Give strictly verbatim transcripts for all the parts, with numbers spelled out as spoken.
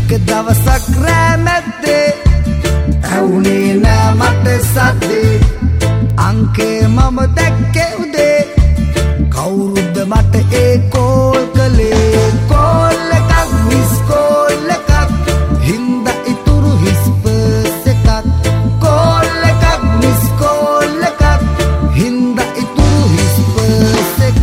එක දවසක් රෑ මැද්දේ ඇවුනේ නෑ මට සද්දේ අංකේ මම දැක්කේ උදේ කවුරුද මට ඒ කෝල් කළේ කෝල් එකක් මිස් කෝල් එකක් හින්දා ඉතුරු හිස් පර්ස් එකක් කෝල් එකක් මිස් කෝල් එකක් හින්දා ඉතුරු හිස් පර්ස් එකක්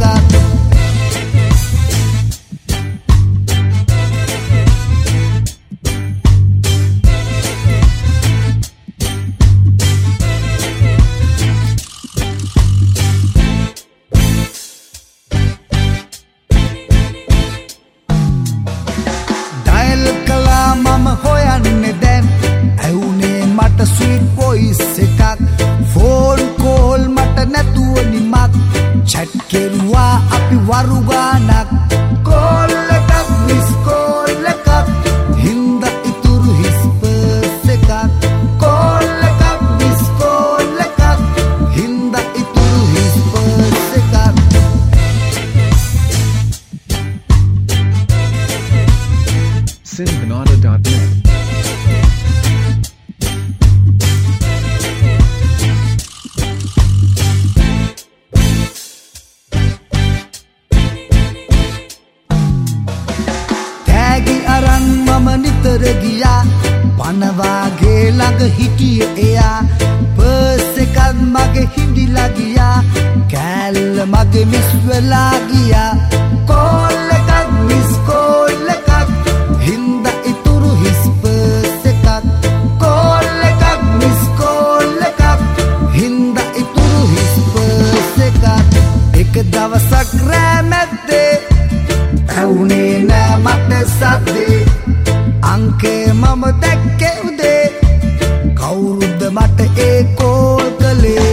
මම හොයන්නේ දැන් ඇවුනේ මට ස්වීට් වොයිස් එකක් ෆෝන් කෝල් මට නැතුව නිමක් චැට් කෙරුවා අපි වරු ගානක් කෝල් එකක් මිස් කෝල් එකක් හින්දා ඉතුරු හිස් පර්ස් එකක් කෝල් එකක් මිස් කෝල් එකක් හින්දා ඉතුරු හිස් පර්ස් එකක් Sinhanada dot net තෑගි අරන් මම නිතර ගියා පනවාගේ ළඟ හිටියේ එයා පර්ස් එකත් මගේ හිඳිලා ගියා කෑල්ල මගේ මිස් වෙලා ගියා කෝල් එකක් මිස් කෝල් එකක් හින්දා ඉතුරු හිස් පර්ස් එකක් කෝල් එකක් මිස් කෝල් එකක් හින්දා ඉතුරු හිස් පර්ස් එකක් එක දවසක් රෑ මැද්දේ ඇවුනේ නෑ මට සද්දේ අංකේ මම දැක්කේ උදේ කවුරුද මට ඒ කෝල් කළේ